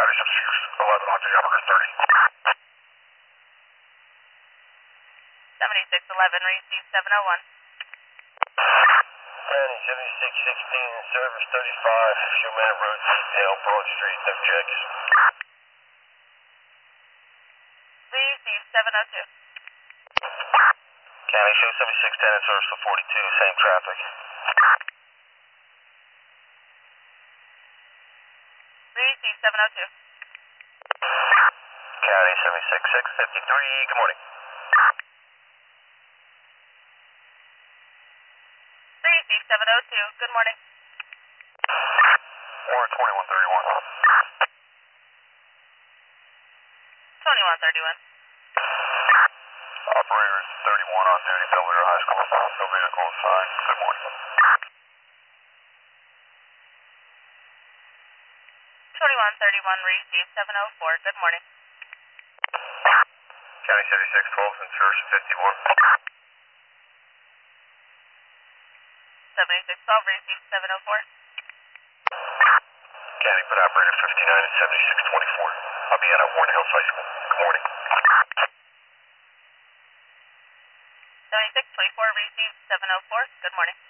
7611, receive 701. County 7616, service 35, Humana Road detail, Broad Street, no checks. Receive 702. County show 7610 and service 42, same traffic. Receive 702. County 76653, good morning. Receive 702, good morning. Warrant 2131. 2131. Operator 31 on duty, Belvedere High School. No vehicle assigned. Good morning. 2131, receive 704, good morning. County 7612 and service 51. 7612, receive 704. County put operator 59 and 7624. I'll be out at Warren Hills High School. Good morning. 7624, receive 704, good morning.